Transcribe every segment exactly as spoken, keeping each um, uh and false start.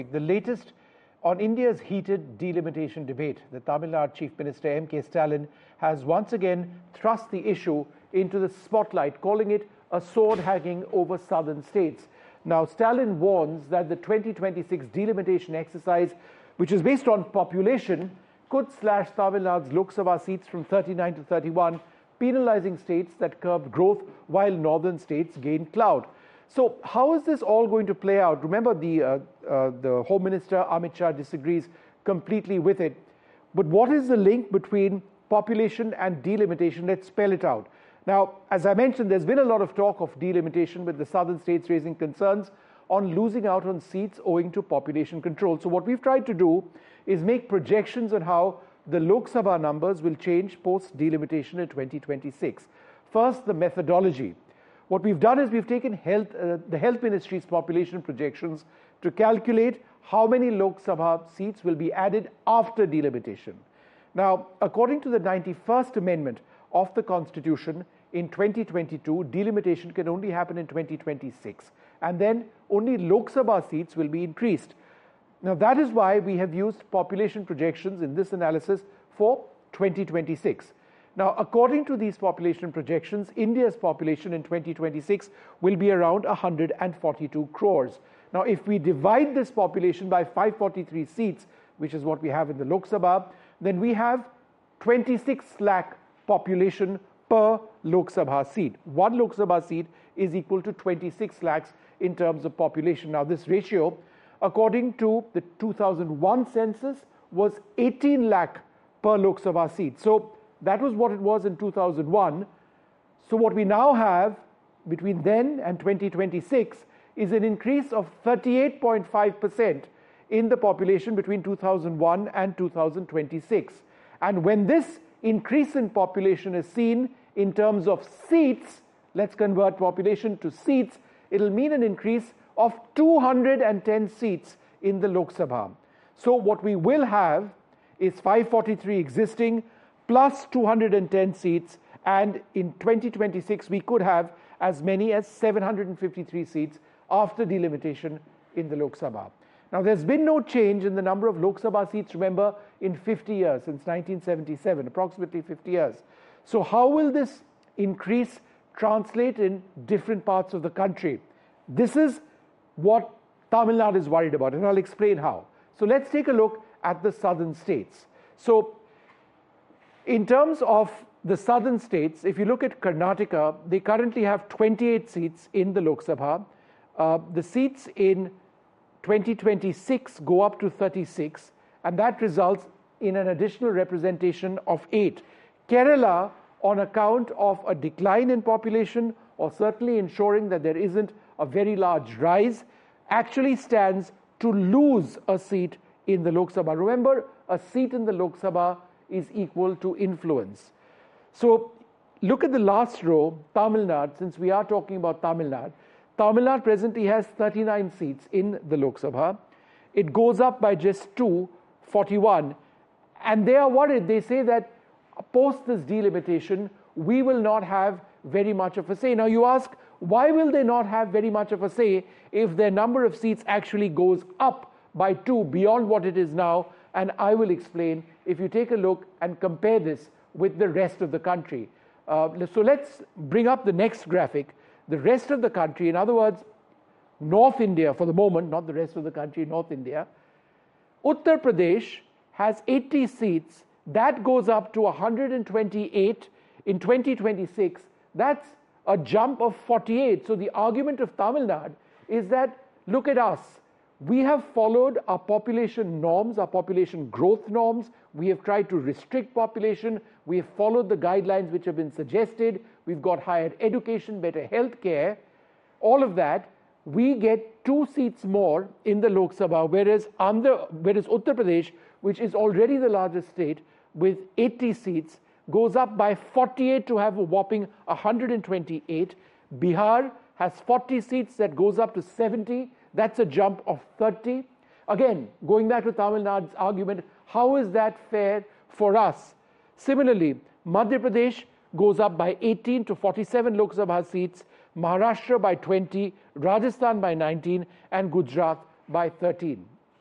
The latest on India's heated delimitation debate. The Tamil Nadu Chief Minister M K Stalin has once again thrust the issue into the spotlight, calling it a sword hanging over southern states. Now, Stalin warns that the twenty twenty-six delimitation exercise, which is based on population, could slash Tamil Nadu's Lok Sabha seats from thirty-nine to thirty-one, penalizing states that curbed growth while northern states gained clout. So how is this all going to play out? Remember, the, uh, uh, the Home Minister, Amit Shah, disagrees completely with it. But what is the link between population and delimitation? Let's spell it out. Now, as I mentioned, there's been a lot of talk of delimitation, with the southern states raising concerns on losing out on seats owing to population control. So what we've tried to do is make projections on how the Lok Sabha numbers will change post-delimitation in twenty twenty-six. First, the methodology. What we've done is we've taken health, uh, the Health Ministry's population projections to calculate how many Lok Sabha seats will be added after delimitation. Now, according to the ninety-first Amendment of the Constitution, in twenty twenty-two, delimitation can only happen in twenty twenty-six, and then only Lok Sabha seats will be increased. Now, that is why we have used population projections in this analysis for twenty twenty-six. Now, according to these population projections, India's population in twenty twenty-six will be around one hundred forty-two crores. Now, if we divide this population by five hundred forty-three seats, which is what we have in the Lok Sabha, then we have twenty-six lakh population per Lok Sabha seat. One Lok Sabha seat is equal to twenty-six lakhs in terms of population. Now, this ratio, according to the two thousand one census, was eighteen lakh per Lok Sabha seat. So that was what it was in two thousand one. So what we now have between then and twenty twenty-six is an increase of thirty-eight point five percent in the population between two thousand one and two thousand twenty-six. And when this increase in population is seen in terms of seats, let's convert population to seats, it'll mean an increase of two hundred ten seats in the Lok Sabha. So what we will have is five hundred forty-three existing plus two hundred ten seats, and in twenty twenty-six we could have as many as seven hundred fifty-three seats after delimitation in the Lok Sabha. Now, there's been no change in the number of Lok Sabha seats, remember, in fifty years, since nineteen seventy-seven, approximately fifty years. So how will this increase translate in different parts of the country? This is what Tamil Nadu is worried about, and I'll explain how. So let's take a look at the southern states. So in terms of the southern states, if you look at Karnataka, they currently have twenty-eight seats in the Lok Sabha. Uh, the seats in twenty twenty-six go up to thirty-six, and that results in an additional representation of eight. Kerala, on account of a decline in population, or certainly ensuring that there isn't a very large rise, actually stands to lose a seat in the Lok Sabha. Remember, a seat in the Lok Sabha is equal to influence. So look at the last row, Tamil Nadu. Since we are talking about Tamil Nadu, Tamil Nadu presently has thirty-nine seats in the Lok Sabha. It goes up by just two, forty-one, and they are worried. They say that post this delimitation, we will not have very much of a say. Now you ask, why will they not have very much of a say if their number of seats actually goes up by two beyond what it is now? And I will explain if you take a look and compare this with the rest of the country. Uh, so let's bring up the next graphic. The rest of the country, in other words, North India for the moment, not the rest of the country, North India. Uttar Pradesh has eighty seats. That goes up to one hundred twenty-eight in twenty twenty-six. That's a jump of forty-eight. So the argument of Tamil Nadu is that, look at us. We have followed our population norms, our population growth norms. We have tried to restrict population. We have followed the guidelines which have been suggested. We've got higher education, better health care, all of that. We get two seats more in the Lok Sabha, whereas, Andhra, whereas Uttar Pradesh, which is already the largest state with eighty seats, goes up by forty-eight to have a whopping one hundred twenty-eight. Bihar has forty seats, that goes up to seventy. That's a jump of thirty. Again, going back to Tamil Nadu's argument, how is that fair for us? Similarly, Madhya Pradesh goes up by eighteen to forty-seven Lok Sabha seats, Maharashtra by twenty, Rajasthan by nineteen, and Gujarat by thirteen.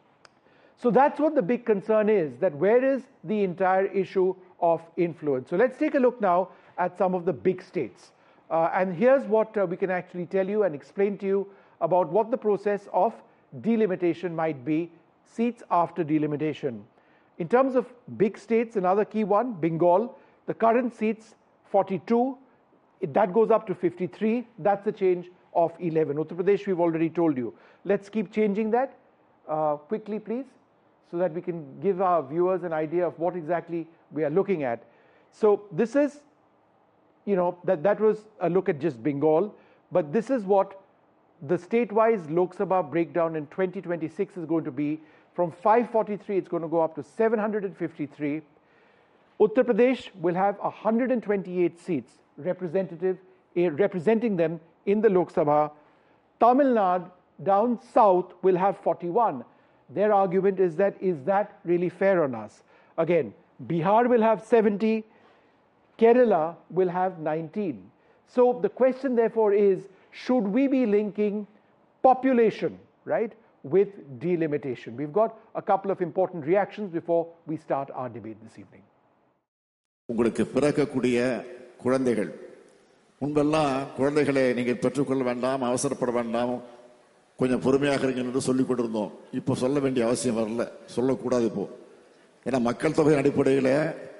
So that's what the big concern is, that where is the entire issue of influence? So let's take a look now at some of the big states. Uh, and here's what uh, we can actually tell you and explain to you about what the process of delimitation might be, seats after delimitation. In terms of big states, another key one, Bengal, the current seats forty-two, it, that goes up to fifty-three, that's a change of eleven. Uttar Pradesh, we've already told you. Let's keep changing that uh, quickly, please, so that we can give our viewers an idea of what exactly we are looking at. So this is, you know, that, that was a look at just Bengal, but this is what the state-wise Lok Sabha breakdown in twenty twenty-six is going to be. From five forty-three, it's going to go up to seven hundred fifty-three. Uttar Pradesh will have one hundred twenty-eight seats representative, uh, representing them in the Lok Sabha. Tamil Nadu down south will have forty-one. Their argument is that, is that really fair on us? Again, Bihar will have seventy, Kerala will have nineteen. So the question therefore is, should we be linking population, right, with delimitation? We've got a couple of important reactions before we start our debate this evening. உங்களுக்கு பிறக்கக்கூடிய குழந்தைகள், முன்பெல்லாம் குழந்தைகளை நீங்கள் பெற்றுக்கொள்ள வேண்டாம், அவசரப்பட வேண்டாம், கொஞ்சம் பொறுமையாக இருங்க என்று சொல்லிக் கொண்டிருந்தோம். இப்போ சொல்ல வேண்டிய அவசியம் வரல, சொல்லக்கூடாது இப்போ. ஏன்னா மக்கள் தொகை அடிப்படையில்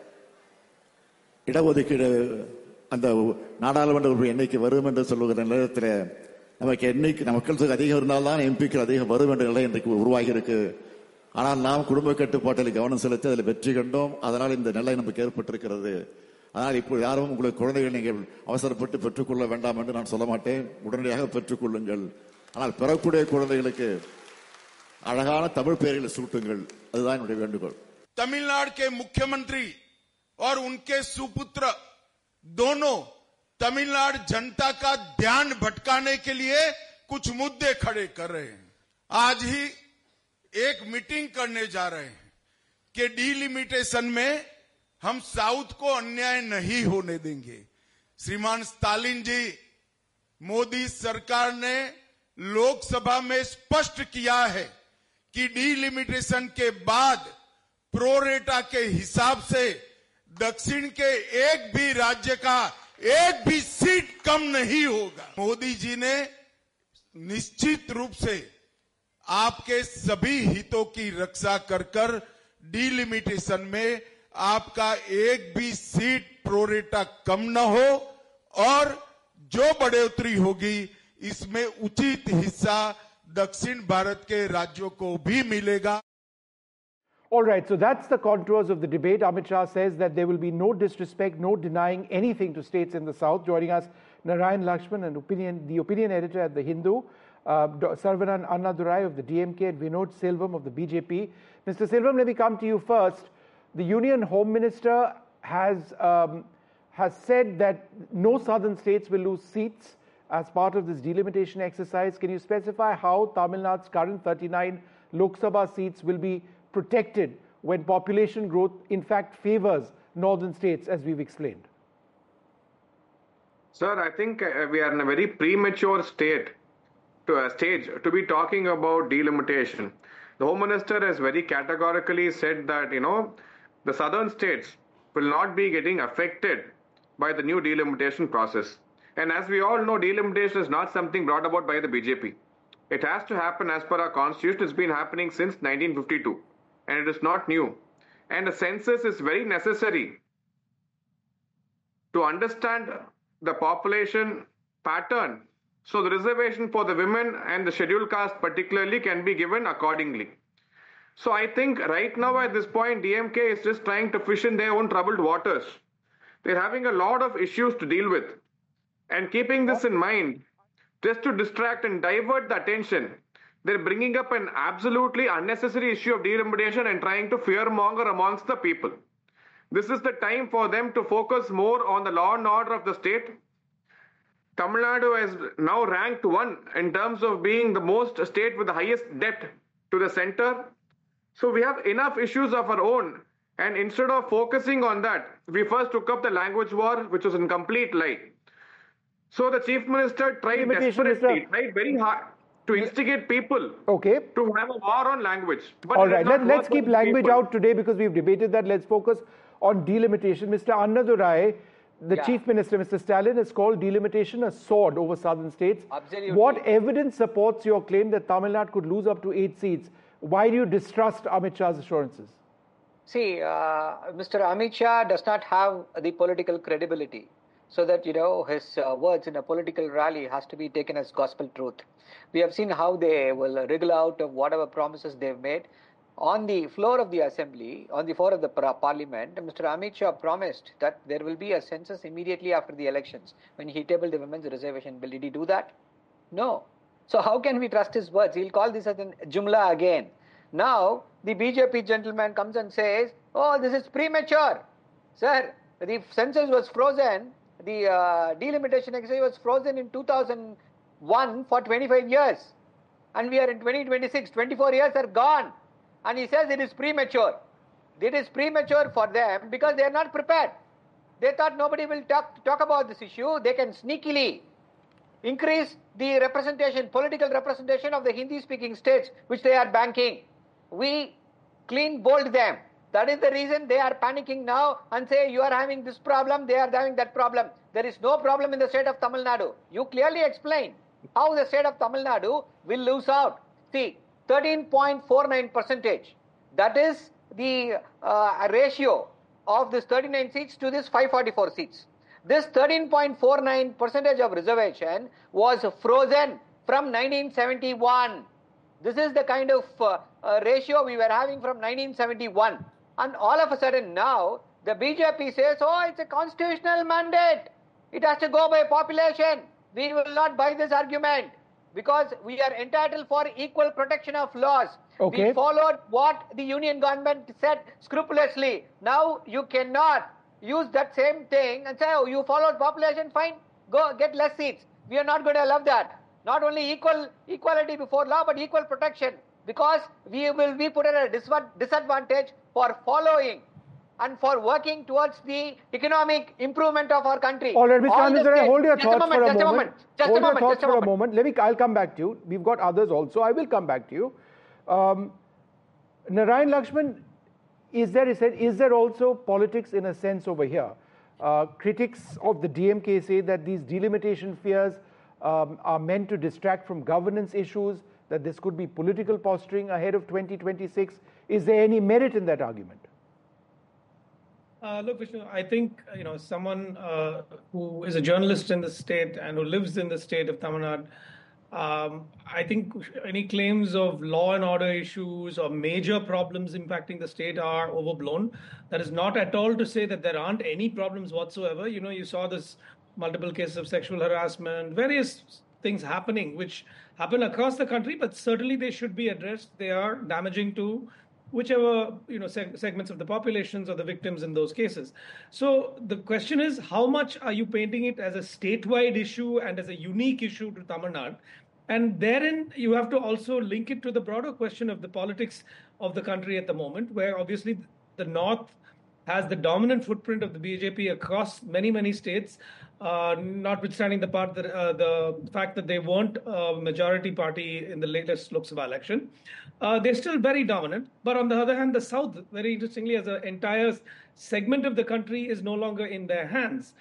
இடஒதுக்கீடு அந்த நாடாளுமன்ற உறுப்பினர் எண்ணிக்கை வரும் என்று சொல்லுகிற நேரத்தில் நமக்கு எண்ணிக்கை மக்கள் தொகை அதிகம் இருந்தால்தான் எம்பிக்கள் அதிகம் வரும் என்ற நிலை இன்றைக்கு உருவாகி இருக்கு. ஆனால் நாம் குடும்ப கட்டுப்பாட்டில் கவனம் செலுத்தி அதில் வெற்றி கண்டோம். அதனால் இந்த நிலை நமக்கு ஏற்பட்டிருக்கிறது. ஆனால் இப்போ யாரும் உங்களுக்கு குழந்தைகள் நீங்கள் அவசரப்பட்டு பெற்றுக்கொள்ள வேண்டாம் என்று நான் சொல்ல மாட்டேன். உடனடியாக பெற்றுக்கொள்ளுங்கள். ஆனால் பெறக்கூடிய குழந்தைகளுக்கு அழகான தமிழ் பெயர்களை சூட்டுங்கள். அதுதான் என்னுடைய வேண்டுகோள். तमिलनाडु के मुख्यमंत्री और उनके सुपुत्र दोनों तमिलनाडु जनता का ध्यान भटकाने के लिए कुछ मुद्दे खड़े कर रहे हैं. आज ही एक मीटिंग करने जा रहे हैं कि डीलिमिटेशन में हम साउथ को अन्याय नहीं होने देंगे. श्रीमान स्टालिन जी, मोदी सरकार ने लोकसभा में स्पष्ट किया है कि डीलिमिटेशन के बाद प्रोरेटा के हिसाब से दक्षिण के एक भी राज्य का एक भी सीट कम नहीं होगा. मोदी जी ने निश्चित रूप से आपके सभी हितों की रक्षा कर कर डीलिमिटेशन में आपका एक भी सीट प्रोरेटा कम न हो और जो बढ़ोतरी होगी इसमें उचित हिस्सा दक्षिण भारत के राज्यों को भी मिलेगा. All right, so that's the contours of the debate. Amit Shah says that there will be no disrespect, no denying anything to states in the south. Joining us, Narayan Lakshman, an opinion, the opinion editor at The Hindu, uh, Saravanan Annadurai of the D M K, and Vinod Selvam of the B J P. Mister Selvam, let me come to you first. The Union Home Minister has, um, has said that no southern states will lose seats as part of this delimitation exercise. Can you specify how Tamil Nadu's current thirty-nine Lok Sabha seats will be protected when population growth in fact favors northern states, as we've explained? Sir, I think uh, we are in a very premature state to a stage to be talking about delimitation. The Home Minister has very categorically said that, you know, the southern states will not be getting affected by the new delimitation process. And as we all know, delimitation is not something brought about by the B J P. It has to happen as per our constitution. It's been happening since nineteen fifty-two. And it is not new. And the census is very necessary to understand the population pattern. So the reservation for the women and the scheduled caste particularly can be given accordingly. So I think right now at this point, D M K is just trying to fish in their own troubled waters. They're having a lot of issues to deal with. And keeping this in mind, just to distract and divert the attention, they're bringing up an absolutely unnecessary issue of delimitation and trying to fearmonger amongst the people. This is the time for them to focus more on the law and order of the state. Tamil Nadu is now ranked one in terms of being the most state with the highest debt to the center. So we have enough issues of our own. And instead of focusing on that, we first took up the language war, which was a complete lie. So the Chief Minister tried desperately, tried very hard to instigate people Okay. to have a war on language. But All it did right, not Let, let's work keep on language people. out today because we've debated that. Let's focus on delimitation. Mister Annadurai, the Yeah. Chief Minister, Mister Stalin, has called delimitation a sword over southern states. Absolutely. What evidence supports your claim that Tamil Nadu could lose up to eight seats? Why do you distrust Amit Shah's assurances? See, uh, Mister Amit Shah does not have the political credibility, so that, you know, his uh, words in a political rally has to be taken as gospel truth. We have seen how they will wriggle out of whatever promises they've made. On the floor of the assembly, on the floor of the parliament, Mister Amit Shah promised that there will be a census immediately after the elections when he tabled the women's reservation bill. Did he do that? No. So how can we trust his words? He'll call this as a jumla again. Now, the B J P gentleman comes and says, oh, this is premature. Sir, the census was frozen, the uh, delimitation exercise was frozen in two thousand one for twenty-five years. And we are in twenty twenty-six, twenty-four years are gone. And he says it is premature. It is premature for them because they are not prepared. They thought nobody will talk, talk about this issue. They can sneakily increase the representation, political representation of the Hindi-speaking states, which they are banking. We clean bold them. That is the reason they are panicking now and say you are having this problem, they are having that problem. There is no problem in the state of Tamil Nadu. You clearly explain how the state of Tamil Nadu will lose out. See, thirteen point four nine percentage. That is the uh, ratio of this thirty-nine seats to this five forty-four seats. This thirteen point four nine percentage of reservation was frozen from nineteen seventy-one. This is the kind of uh, uh, ratio we were having from nineteen seventy-one. And all of a sudden now, the B J P says, oh, it's a constitutional mandate. It has to go by population. We will not buy this argument because we are entitled for equal protection of laws. Okay. We followed what the union government said scrupulously. Now you cannot use that same thing and say, oh, you followed population, fine, go get less seats. We are not going to allow that. Not only equal equality before law, but equal protection, because we will be put at a disadvantage for following and for working towards the economic improvement of our country. All right, Mister All the Annadurai, states- hold your just thoughts a moment, for a just moment. A moment. Just hold a your moment, thoughts just a for a moment. moment. Let me. I'll come back to you. We've got others also. I will come back to you. Um, Narayan Lakshman, is there, is there also politics in a sense over here? Uh, critics of the D M K say that these delimitation fears um, are meant to distract from governance issues, that this could be political posturing ahead of twenty twenty-six. Is there any merit in that argument? Uh, look, Vishnu, I think, you know, someone uh, who is a journalist in the state and who lives in the state of Tamil Nadu, um, I think any claims of law and order issues or major problems impacting the state are overblown. That is not at all to say that there aren't any problems whatsoever. You know, you saw this multiple cases of sexual harassment, various things happening, which happen across the country, but certainly they should be addressed. They are damaging to whichever, you know, seg- segments of the populations or the victims in those cases. So the question is, how much are you painting it as a statewide issue and as a unique issue to Tamil Nadu? And therein, you have to also link it to the broader question of the politics of the country at the moment, where obviously the North has the dominant footprint of the B J P across many, many states, uh, notwithstanding the part that uh, the fact that they weren't a majority party in the latest Lok Sabha election. Uh, they're still very dominant. But on the other hand, the South, very interestingly, as an entire segment of the country, is no longer in their hands.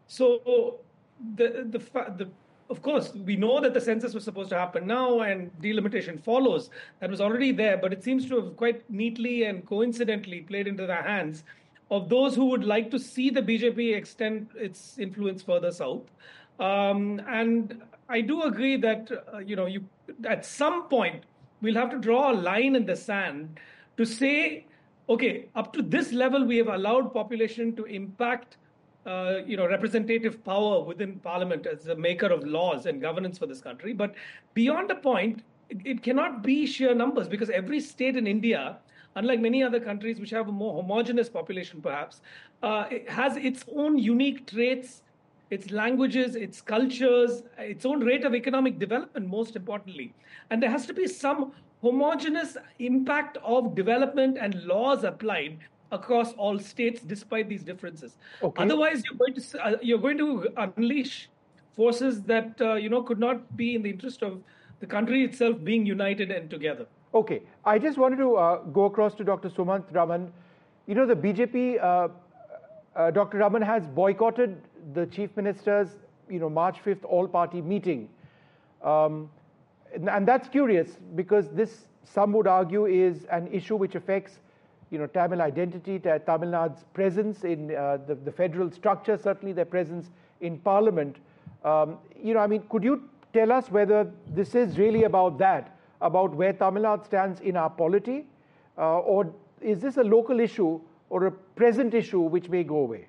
So the the the of course, we know that the census was supposed to happen now and delimitation follows. That was already there, but it seems to have quite neatly and coincidentally played into the hands of those who would like to see the B J P extend its influence further south. Um, and I do agree that, uh, you know, you at some point, we'll have to draw a line in the sand to say, okay, up to this level, we have allowed population to impact Uh, you know, representative power within Parliament as a maker of laws and governance for this country. But beyond a point, it, it cannot be sheer numbers, because every state in India, unlike many other countries which have a more homogenous population perhaps, uh, it has its own unique traits, its languages, its cultures, its own rate of economic development, most importantly. And there has to be some homogenous impact of development and laws applied across all states, despite these differences. Okay. Otherwise, you're going to uh, you're going to unleash forces that uh, you know could not be in the interest of the country itself being united and together. Okay, I just wanted to uh, go across to Doctor Sumant Raman. You know, the B J P, uh, uh, Doctor Raman has boycotted the Chief Minister's, you know, March fifth all-party meeting. Um, and, and that's curious because this, some would argue, is an issue which affects, you know, Tamil identity, Tamil Nadu's presence in uh, the, the federal structure, certainly their presence in Parliament. Um, you know, I mean, could you tell us whether this is really about that, about where Tamil Nadu stands in our polity, uh, or is this a local issue or a present issue which may go away?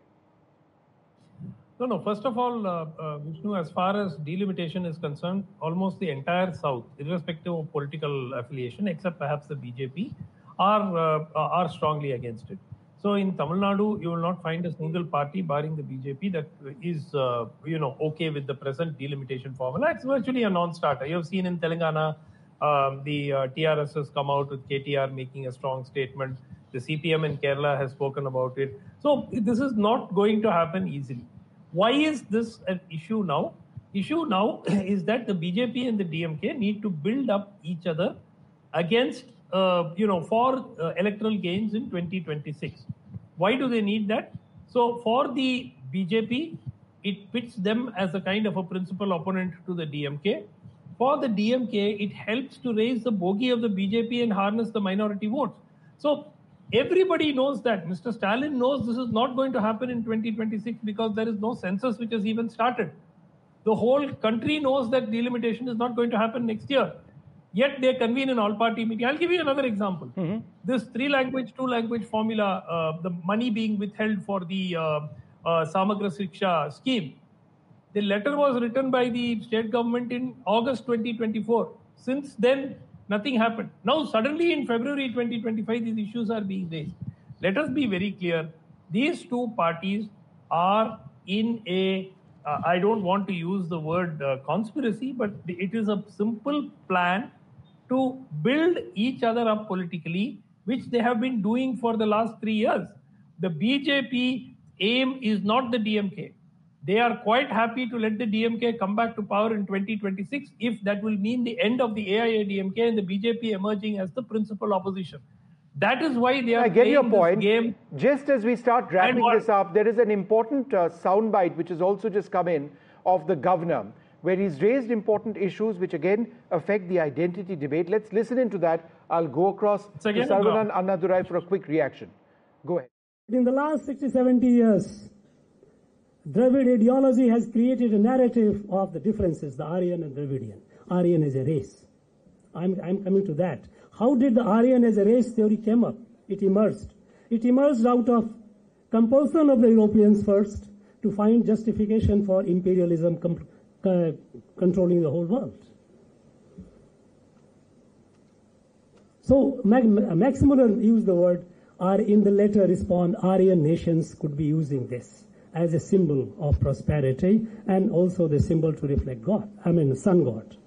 No, no. First of all, uh, uh, Vishnu, as far as delimitation is concerned, almost the entire South, irrespective of political affiliation, except perhaps the B J P, are uh, are strongly against it. So in Tamil Nadu, you will not find a single party, barring the B J P, that is, uh, you know, okay with the present delimitation formula. It's virtually a non-starter. You have seen in Telangana, um, the uh, T R S has come out with K T R making a strong statement. The C P M in Kerala has spoken about it. So this is not going to happen easily. Why is this an issue now? Issue now is that the B J P and the D M K need to build up each other against, uh, you know, for uh, electoral gains in twenty twenty-six. Why do they need that? So for the B J P, it pits them as a kind of a principal opponent to the D M K. For the D M K, it helps to raise the bogey of the B J P and harness the minority votes. So everybody knows that. Mister Stalin knows this is not going to happen in twenty twenty-six because there is no census which has even started. The whole country knows that delimitation is not going to happen next year. Yet they convene an all-party meeting. I'll give you another example. Mm-hmm. This three-language, two-language formula, uh, the money being withheld for the uh, uh, Samagra Shiksha scheme, the letter was written by the state government in August twenty twenty-four. Since then, nothing happened. Now, suddenly in February twenty twenty-five, these issues are being raised. Let us be very clear. These two parties are in a, uh, I don't want to use the word uh, conspiracy, but it is a simple plan to build each other up politically, which they have been doing for the last three years. The B J P aim is not the D M K. They are quite happy to let the D M K come back to power in twenty twenty-six if that will mean the end of the A I A D M K and the B J P emerging as the principal opposition. That is why they are I get playing your point. This game. Just as we start wrapping this up, there is an important uh, soundbite which has also just come in of the governor, where he's raised important issues which again affect the identity debate. Let's listen into that. I'll go across to Saravanan Annadurai for a quick reaction. Go ahead. In the last sixty, seventy years, Dravid ideology has created a narrative of the differences, the Aryan and Dravidian. Aryan is a race. I'm, I'm coming to that. How did the Aryan as a race theory came up? It emerged. It emerged out of compulsion of the Europeans first to find justification for imperialism com- uh, controlling the whole world. So Mac- Maximilian used the word, are in the letter respond, Aryan nations could be using this as a symbol of prosperity and also the symbol to reflect God, I mean, sun God.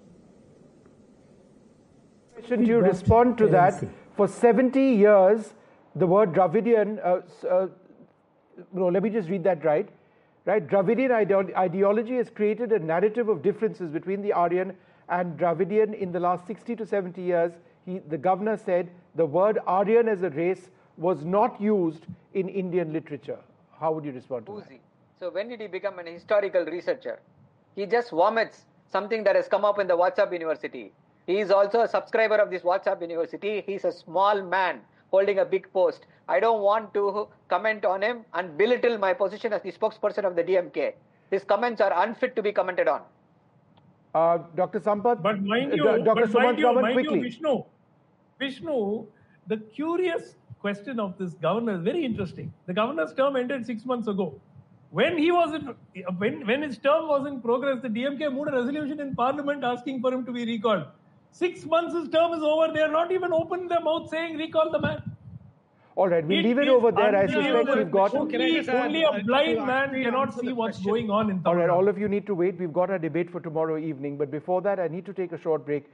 Should you respond to that? For seventy years, the word Dravidian, uh, uh, no, let me just read that right. Right, Dravidian ide- ideology has created a narrative of differences between the Aryan and Dravidian in the last sixty to seventy years. He, the governor said the word Aryan as a race was not used in Indian literature. How would you respond to that? So when did he become an historical researcher? He just vomits something that has come up in the WhatsApp University. He is also a subscriber of this WhatsApp University. He's a small man holding a big post. I don't want to comment on him and belittle my position as the spokesperson of the D M K. His comments are unfit to be commented on. Uh, Doctor Sampath, but mind you, uh, Doctor but mind you, mind quickly. you, Vishnu, Vishnu, the curious question of this governor is very interesting. The governor's term ended six months ago. When he was in, when when his term was in progress, the D M K moved a resolution in Parliament asking for him to be recalled. Six months his term is over. They are not even opened their mouth saying recall the man. All right, we'll it leave it over there. I suspect we've got... Only, only a blind man cannot see what's going on in Tamil Nadu. All right, all of you need to wait. We've got a debate for tomorrow evening. But before that, I need to take a short break.